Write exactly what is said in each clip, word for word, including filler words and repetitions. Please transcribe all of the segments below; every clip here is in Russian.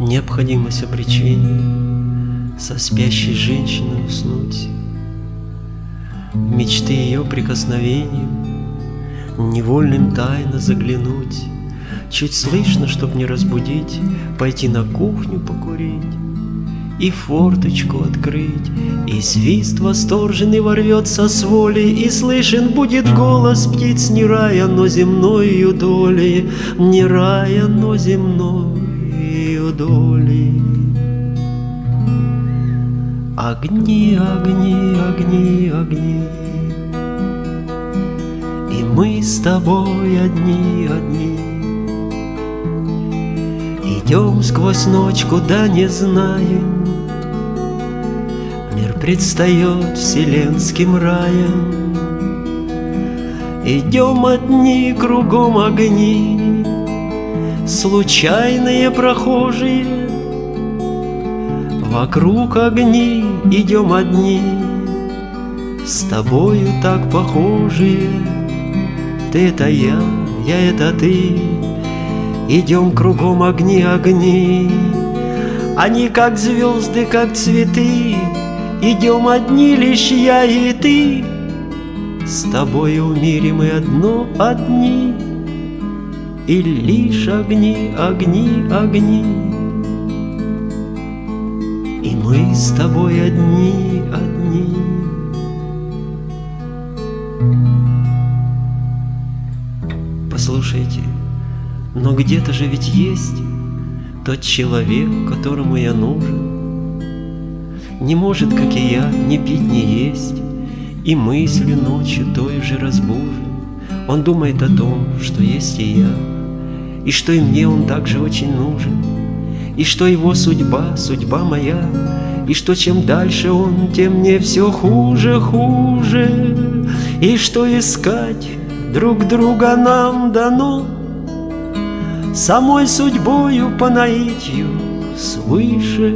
Необходимость обречения со спящей женщиной уснуть, в мечты ее прикосновением невольным тайно заглянуть, чуть слышно, чтоб не разбудить, пойти на кухню покурить и форточку открыть, и свист восторженный ворвется с воли, и слышен будет голос птиц не рая, но земной ее долей, не рая, но земной ее долей. Огни, огни, огни, огни, и мы с тобой одни, одни. Идем сквозь ночь, куда не знаем, мир предстает вселенским раем. Идем одни, кругом огни, случайные прохожие. Вокруг огни, идем одни, с тобою так похожие. Ты это я, я это ты. Идем кругом огни, огни, они как звезды, как цветы. Идем одни, лишь я и ты, с тобою в мире мы одно одни. И лишь огни, огни, огни, и мы с тобой одни, одни. Послушайте, но где-то же ведь есть тот человек, которому я нужен. Не может, как и я, ни пить, ни есть, и мыслью ночью той же разбужен. Он думает о том, что есть и я, и что и мне он также очень нужен, и что его судьба, судьба моя, и что чем дальше он, тем мне все хуже, хуже, и что искать друг друга нам дано самой судьбою по наитию свыше.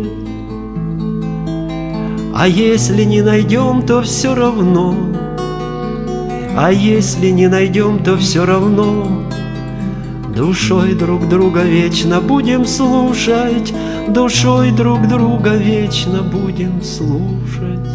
А если не найдем, то все равно, а если не найдем, то все равно душой друг друга вечно будем слушать, душой друг друга вечно будем слушать.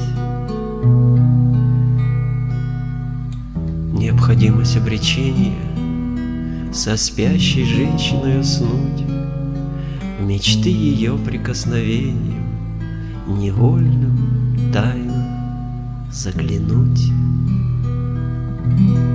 Необходимость обречения со спящей женщиной уснуть, в мечты ее прикосновением невольным тайно заглянуть.